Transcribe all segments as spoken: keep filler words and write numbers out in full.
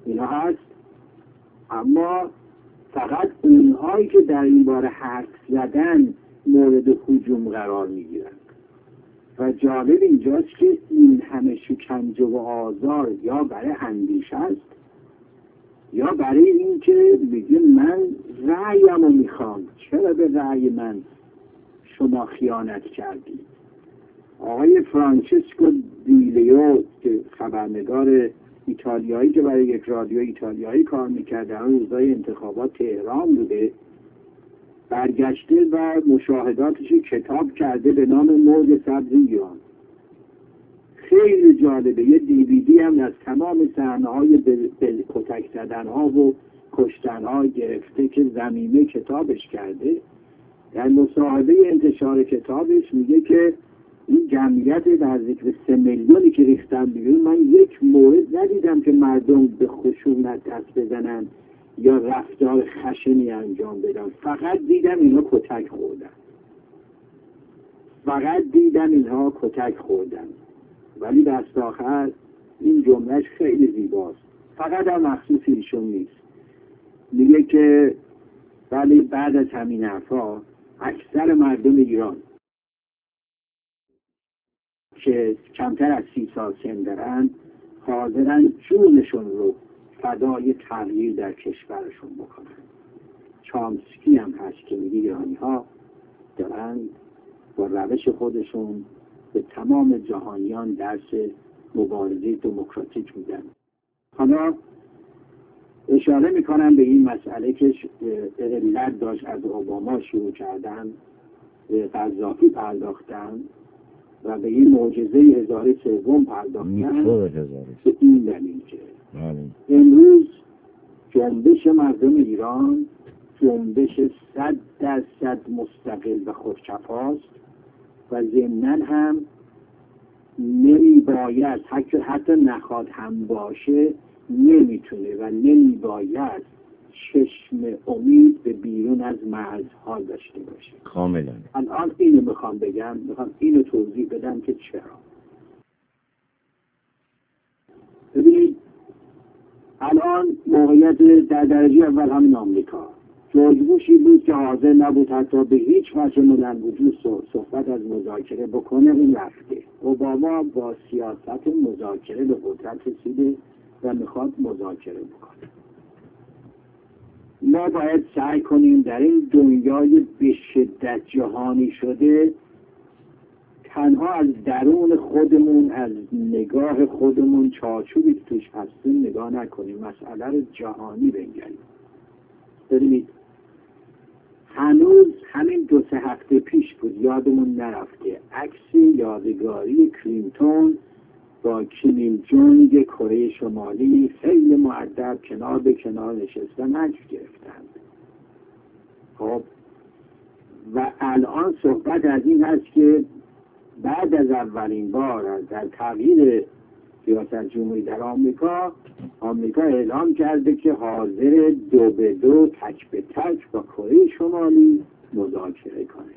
اینا هست، اما فقط اونهایی که در این باره حرف زدن مورد هجوم قرار میگیرن. و جالب اینجاست که این همه شکنجه و آزار یا برای اندیشه است یا برای این که میگه من رأیم رو میخوام، چرا به رأی من شما خیانت کردید. آقای فرانچسکو دیلیو که خبرنگار ایتالیایی که برای یک رادیو ایتالیایی کار میکرد در روزهای انتخابات تهران بوده، برگشته و مشاهداتش کتاب کرده به نام مرغ سبز ایران. خیلی جالبه. یه دیویدی هم از تمام صحنه‌های به کتک زدن‌ها و کشتن‌ها گرفته که ضمیمه کتابش کرده. در مصاحبه انتشار کتابش میگه که این جمعیت نزدیک به سه میلیونی که ریختن بیرون، من یک مورد ندیدم که مردم به خشونت دست بزنن یا رفتار خشنی انجام بدن. فقط دیدم اینها کتک خوردن. فقط دیدم اینها کتک خوردن. ولی دست آخر این جملهش خیلی زیباست. فقط هم مخصوص ایشون نیست. میگه که ولی بعد از همین حرفا اکثر مردم ایران که کمتر از سی سال سن دارن حاضرن جونشون رو فدای تغییر در کشورشون بکنن. چامسکی هم هست که میگه ایرانی ها دارن با روش خودشون به تمام جهانیان درس مبارزه دموکراتیک میدن. حالا اشاره میکنم به این مسئله که علت داشت از اوباما شروع کردن، به قذافی پرداختن و به این معجزه هزار سوم پرداختن به این دلیل که امروز جنبش مردم ایران جنبش صد درصد مستقل و خودکفاست و ضمناً هم نمی باید حتی, حتی نخواد هم باشه نمیتونه و نمی باید چشم امید به بیرون از مرزها داشته باشه. کاملا. الان اینو میخوام بگم، میخوام اینو توضیح بدم که چرا. ببینید الان موقعیت در درجه اول همین آمریکا، جورج بوشی بود که حاضر نبود حتی به هیچ وجه ملل وجود صحبت از مذاکره بکنه، اون رفته. اوباما با سیاست مذاکره به قدرت رسیده و میخواد مذاکره بکنه. ما باید سعی کنیم در این دنیای به شدت جهانی شده تنها از درون خودمون، از نگاه خودمون، چارچوبی که توش هستیم نگاه نکنیم، مسئله رو جهانی بنگریم. ببینید هنوز همین دو سه هفته پیش بود، یادمون نرفته، عکس یادگاری کلینتون با کیم ایل جونگ کره شمالی خیلی مؤدب کنار به کنار نشستن عکس گرفتند. خب و الان صحبت از این هست که بعد از اولین بار در تغییر سیاست جمهوری در آمریکا، آمریکا اعلام کرده که حاضر دو به دو تک به تک با کره شمالی مذاکره کنه.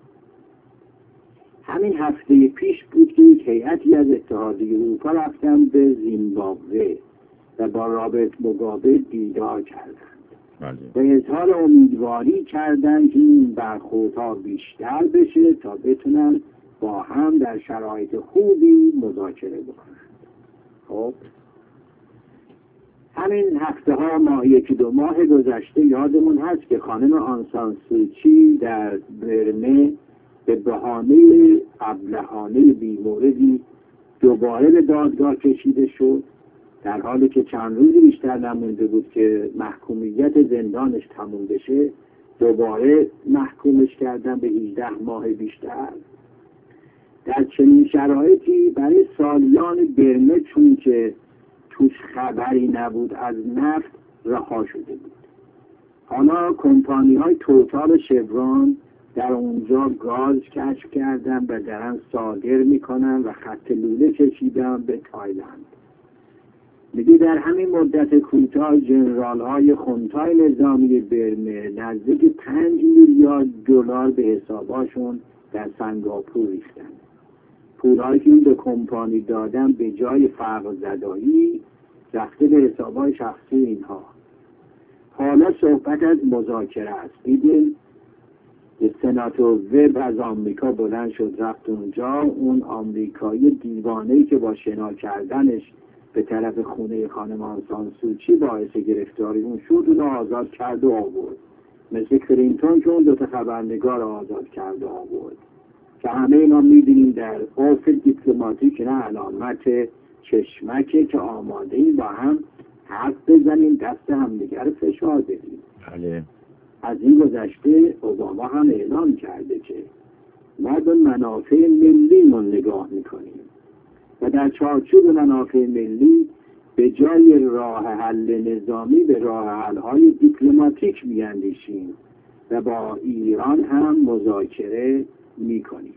همین هفته پیش بود که یک هیئتی از اتحادیه اروپا رفتن به زیمبابوه و با رابرت موگابه دیدار کردند و اظهار امیدواری کردند که این برخوردها بیشتر بشه تا بتونن با هم در شرایط خوبی مذاکره بکنند. خب همین هفته ها ماه یکی دو ماه گذشته یادمون هست که خانم آن سان سوچی در برمه به بهانه ابلهانه بیموردی دوباره به دادگاه کشیده شد، در حالی که چند روزی بیشتر نمونده بود که محکومیت زندانش تموم بشه. دوباره محکومش کردن به هجده ماه بیشتر. در چنین شرایطی برای سالیان برمه، چون که توش خبری نبود از نفت، رها شده بود. حالا کمپانی های توتال و شورون در اونجا گاز کشف کردن و دارن صادر میکنن و خط لوله کشیدن به تایلند. میگه در همین مدت کوتاه جنرال های خونتای نظامی برمه نزدیک پنج میلیارد دلار به حساباشون در سنگاپور ریختن. پولایی که این به کمپانی دادن به جای فقر زدایی رفته به حسابهای شخصی اینها. حالا صحبت از مذاکره است. دیدیم سناتور وب از آمریکا بلند شد رفت اونجا، اون آمریکایی دیوانه‌ای که با شنا کردنش به طرف خونه خانم آن سان سوچی باعث گرفتاری اون شد، اون آزاد کرد و آورد. مثل کلینتون که اون دوتا خبرنگار آزاد کرد و آورد، که همه اینا می‌بینیم در عرف دیپلماتیک نه علامت چشمکه که آماده این با هم حرف بزنیم، دست همدیگر فشار بدیم. بله. از این گذشته اوباما هم اعلام کرده که ما به منافع ملیمون نگاه میکنیم و در چارچوب منافع ملی به جای راه حل نظامی به راه حل‌های دیپلماتیک میاندیشیم و با ایران هم مذاکره میکنیم.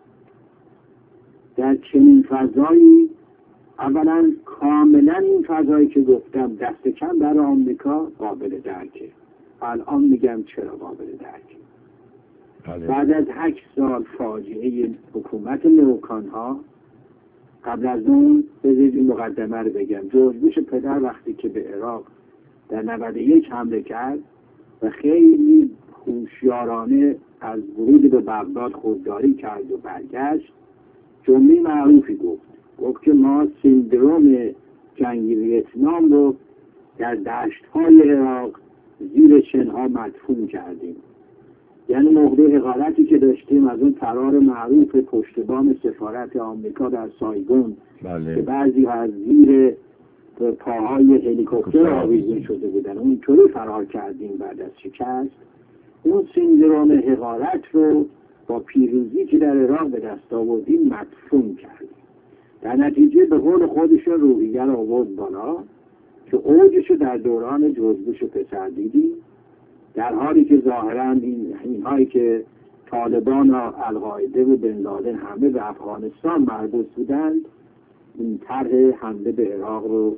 در چنین فضایی اولا کاملا این فضایی که گفتم دست کم در آمریکا قابل درکه. الان میگم چرا قابل درکه. بله. بعد از هشت سال فاجعه حکومت نوکان ها، قبل از اون بذارید این مقدمه رو بگم. جورج بوش پدر وقتی که به عراق در نود و یک حمله کرد و خیلی هوشیارانه از ورود به بغداد خودداری کرد و برگشت، جمله معروفی گفت گفت که ما سیندروم جنگ ویتنام رو در دشت‌های عراق زیر شنها مدفون کردیم. یعنی موقع حقارتی که داشتیم از اون فرار معروف پشت بام سفارت آمریکا در سایگون، بله. که بعضی از زیر پاهای هلیکوپتر آویزون شده بودن، اونطوری فرار کردیم بعد از شکست. اون سیندروم حقارت رو با پیروزی که در عراق به دست آوردیم مدفون کردیم. در نتیجه به قول خودش روحیه رو آورد بالا که اوجش رو در دوران جورج بوش پسر دیدیم، در حالی که ظاهراً این اینهایی که طالبان و القاعده و بن لادن همه به افغانستان مربوط بودند، این طرح حمله به عراق رو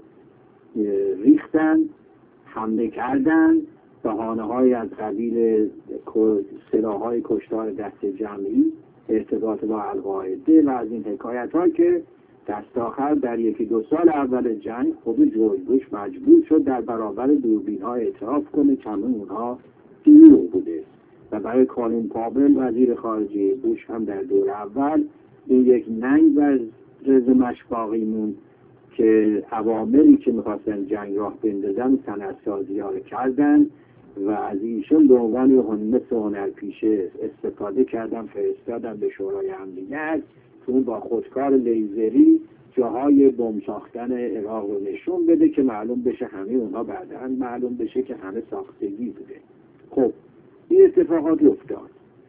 ریختن، حمله کردن، بهانه‌های از قبیل سلاح‌های کشتار دست جمعی، ارتباط با القاعده و از این حکایت‌ها که دست آخر در یکی دو سال اول جنگ خود جورج بوش مجبور شد در برابر دوربین‌ها اعتراف کنه که همه اونها دروغ بوده. و برای کالین پاول وزیر خارجه بوش هم در دور اول این یک ننگ و رزمش باقی موند که عواملی که می‌خواستن جنگ راه بندازن صنعت‌سازی‌ها رو کردن و از ایشون به عنوان مثل هنرپیشه استفاده کردن، فرستادن به شورای امنیت که اون با خودکار لیزری جاهای بمب ساختن عراق رو نشون بده که معلوم بشه همه اونها بعداً معلوم بشه که همه ساختگی بوده. خب این اتفاقات افتاد.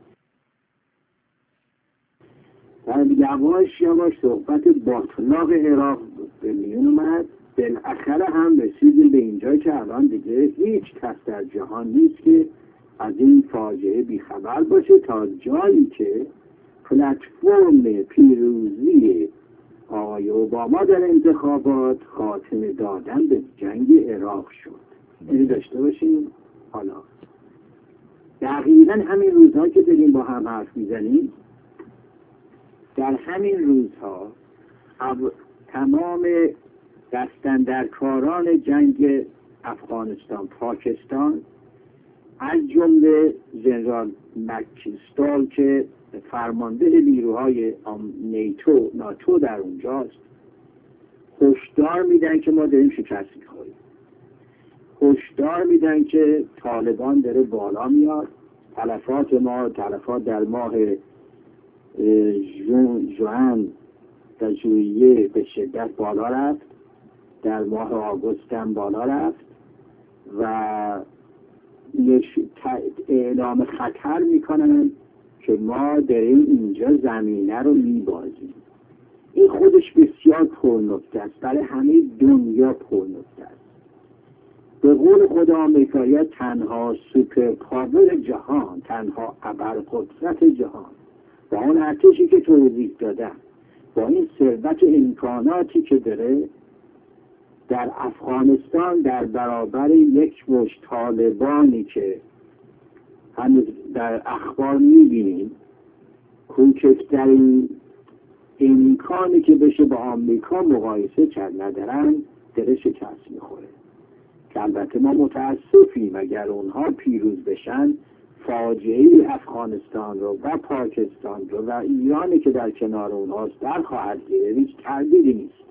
و یواش یواش صحبت باطلاق عراق به میون اومد. بالاخره هم رسیدیم به اینجا که الان دیگه هیچ کس در جهان نیست که از این فاجعه بیخبر باشه، تا جایی که پلتفرم پیروزی آقای اوباما در انتخابات خاتمه دادن به جنگ عراق شد. اینو داشته باشیم. حالا دقیقا همین روزها که داریم با هم حرف میزنیم، در همین روزها تمام دستاندرکاران جنگ افغانستان، پاکستان، از جمله ژنرال مکینستال که فرمانده نیروهای نیتو ناتو در اونجاست، هشدار میدن که ما داریم شکست میخوریم. هشدار میدن که طالبان داره بالا میاد، تلفات ما تلفات در ماه ژوئن در ژوئیه به شدت بالا رفت، در ماه آگوست هم بالا رفت و اعلام خطر میکنن که ما داریم اینجا زمینه رو میبازیم. این خودش بسیار پرنکته است، برای همه دنیا پرنکته است. به قول خود آمریکایی‌ها تنها سوپر پاور جهان، تنها ابرقدرت جهان با اون ارتشی که توضیح دادم، با این ثروت امکاناتی که داره، در افغانستان در برابر یک مشت طالبانی که هنوز در اخبار میبینیم کوچکترین امکانی که بشه با آمریکا مقایسه کرد ندارن، دره شکست میخوره. که البته ما متاسفیم اگر اونها پیروز بشن فاجعه افغانستان رو و پاکستان رو و ایرانی که در کنار اونهاست در خواهد گرفت، هیچ تردیدی نیست.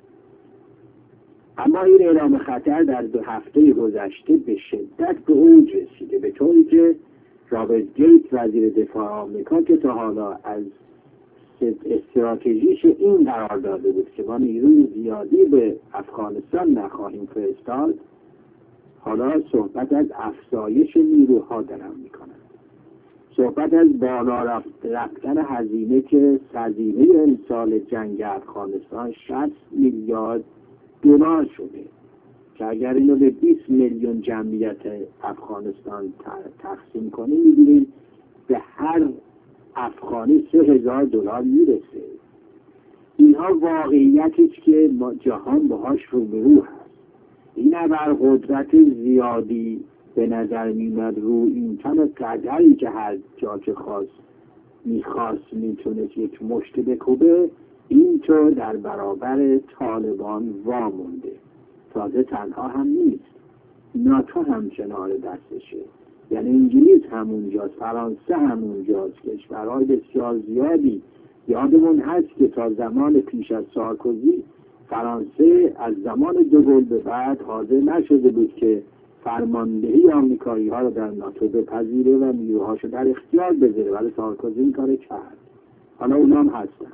اما این اعلام خطر در دو هفته گذشته به شدت به اوج رسیده، به طوری که رابرت گیت وزیر دفاع آمریکا که تا حالا از استراتژیش این قرار داده بود که ما نیروی زیادی به افغانستان نخواهیم فرستاد، حالا صحبت از افزایش نیروها دارن میکنن. صحبت از بالا رفتن هزینه که هزینه این سال جنگ افغانستان شصت میلیارد دلار شده که اگر اینو به بیست میلیون جمعیت افغانستان تقسیم کنیم می‌بینیم به هر افغانی سه هزار دلار میرسه. اینها واقعیتی که جهان باهاش روبرو هست. این ابرقدرت زیادی به نظر میاد رو این کم قدری که هر جا که خواست میخواست میتونست یک مشت بکوبه، اینطور در برابر طالبان وامونده. تازه تنها هم نیست، ناتو هم کنار دستشه، یعنی انگلیس همونجاست، فرانسه همونجاست، کشورهای بسیار زیادی. یادمون هست که تا زمان پیش از سارکوزی فرانسه از زمان دوگل به بعد حاضر نشده بود که فرماندهی آمریکایی ها رو در ناتو بپذیره و نیروهاشو در اختیار بذاره، ولی سارکوزی این کار کرد. حالا اونا هم هستند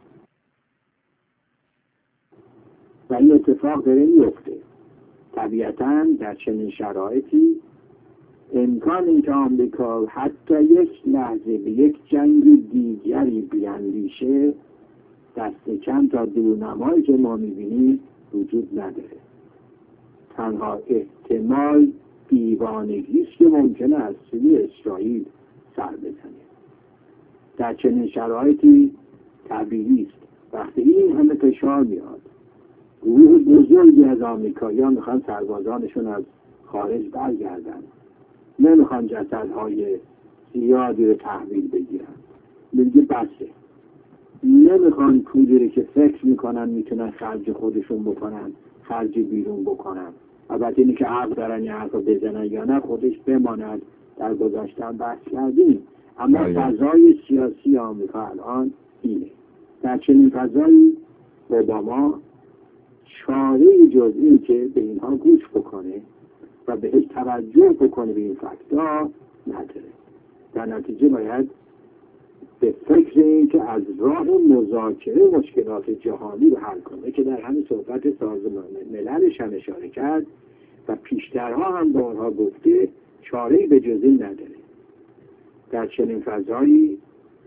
و این اتفاق داره میفته. طبیعتاً در چنین شرایطی امکان این که آمریکا حتی یک لحظه به یک جنگ دیگری بیاندیشه دست کم تا دورنمایی که ما میبینیم وجود نداره. تنها احتمال دیوانگیست که ممکنه از سوی اسرائیل سر بزنه. در چنین شرایطی طبیعی است وقتی این همه فشار میاد، گروه بزرگی از آمریکایی‌ها میخوان سربازانشون از خارج برگردن، نمیخوان جسدهای زیادی رو تحویل بگیرن، میگه بسه، نمیخوان پولی رو که فکر میکنن میتونن خرج خودشون بکنن خرج بیرون بکنن. البته اینی که حق دارن یه حرف رو بزنن یا نه خودش بماند، در گذشته بحث کردیم. اما فضای سیاسی آمریکا الان اینه. در چنین فضایی اوباما چاره‌ای جز این که به اینها گوش بکنه و بهش توجه بکنه به این فکت‌ها نداره. در نتیجه باید به فکر این که از راه مذاکره مشکلات جهانی رو حل کنه که در همین صحبت سازمان مللش هم اشاره کرد و پیشترها هم به آنها گفته چاره‌ای به جز این نداره. در چنین فضایی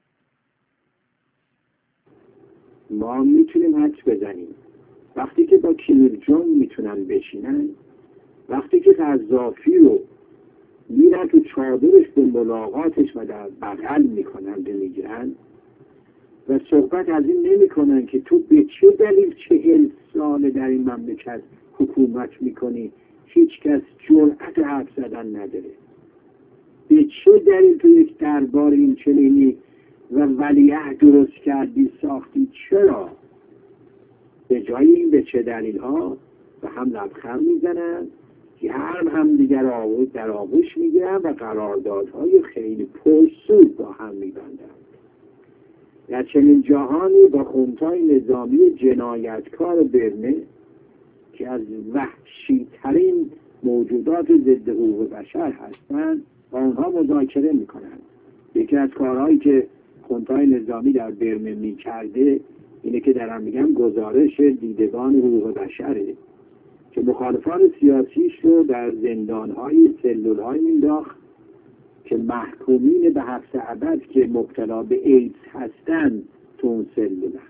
ما میتونیم حدس بزنیم وقتی که با کیم ایل جونگ میتونن بشینن، وقتی که قذافی رو میرن تو چادرش به ملاقاتش و در بغل میکنن بمیگیرن و صحبت از این نمی کنن که تو به چه دلیل چهل ساله در این مملکت حکومت میکنی، هیچ کس جرأت حرف زدن نداره، به چه دلیل تو یک دربار این چنینی و ولیعهد درست کردی ساختی، چرا؟ به جای این به چه دلیل ها و هم لبخند میزنن، گرم هم دیگر آغوش در آغوش میگیرن و قراردادهای خیلی پرسود با هم میبندن. در چنین جهانی با خونتای نظامی جنایتکار برنه که از وحشی ترین موجودات ضد حقوق بشر هستند با اونها مذاکره میکنن. یکی از کارهایی که خونتای نظامی در برنه میکرده اینه که درم میگم گزارش دیدگان حقوق بشره که مخالفان سیاسیش رو در زندانهای سلولهای مینداخت که محکومین به حبس ابد که مبتلا به ایدز هستن تو اون سلولن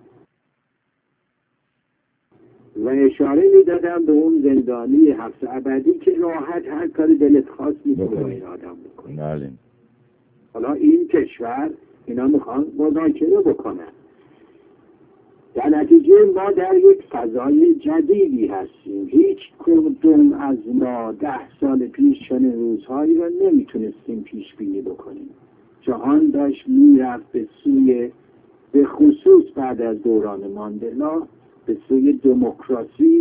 و اشاره میدادن به اون زندانی حبس ابدی که راحت هر کاری دلت خواست میتونه با این آدم بکنه. حالا این کشور اینا میخوان مذاکره بکنن. در نتیجه ما در یک فضای جدیدی هستیم. هیچ کدوم از ما ده سال پیش چنین روزهایی را نمیتونستیم پیش بینی بکنیم. جهان داشت میرفت به سوی، به خصوص بعد از دوران ماندلا، به سوی دموکراسی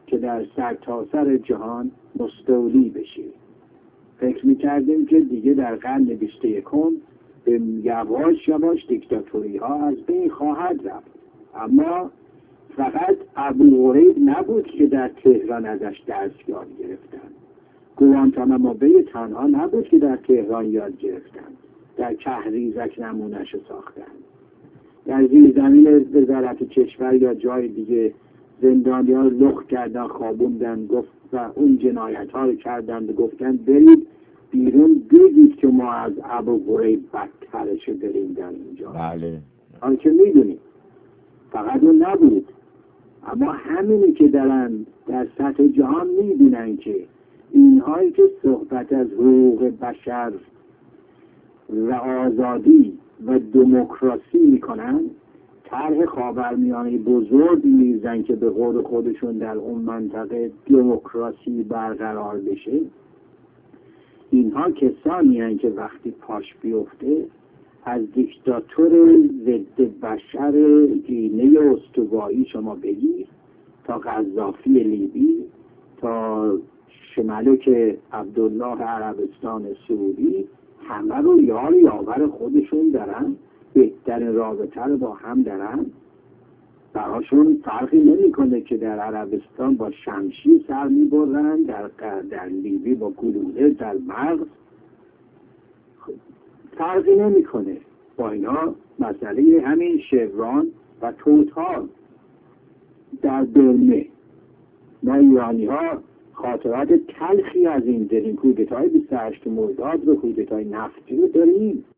که در سرتاسر جهان مستولی بشه. فکر میکردیم که دیگه در قرن بیست و یکم به یواش یواش دیکتاتوری ها از بین خواهد رفت. اما فقط ابوغریب نبود که در تهران ازش درس یاد گرفتن. گوانتانامو بی تنها نبود که در تهران یاد گرفتن، در کهریزک نمونه‌اش ساختن. در زیرزمین وزارت کشور یا جای دیگه زندانیان لخت کردن، خوابوندن، گفت و اون جنایت ها رو کردن و گفتن برید بیرون بگید که ما از ابوغریب بدترش بریم در اینجا. بله. حالا که میدونیم فقط اون نبود، اما همینی که دارن در سطح جهان میدونن که اینهایی که صحبت از حقوق بشر و آزادی و دموکراسی میکنن، طرح خاورمیانه بزرگ میزن که به قول خودشون در اون منطقه دموکراسی برقرار بشه. اینها کسانی هستند که وقتی پاش بیفته از دیکتاتور ضد بشر گینه استوایی شما بگیر تا قذافی لیبی تا ملک عبدالله عربستان سعودی، همه رو یار یاور خودشون دارن، بهترین رابطه رو با هم دارن. براشون فرقی نمیکنه که در عربستان با شمشیر سر میبرن، در در لیبی با گلوله در مغز، فرقی نمیکنه. با اینا مسئله همین شوران و توتال در برمه. ما ایرانی ها خاطرات تلخی از این داریم. کودتای بیست و هشت مرداد و کودتای نفتی رو داریم.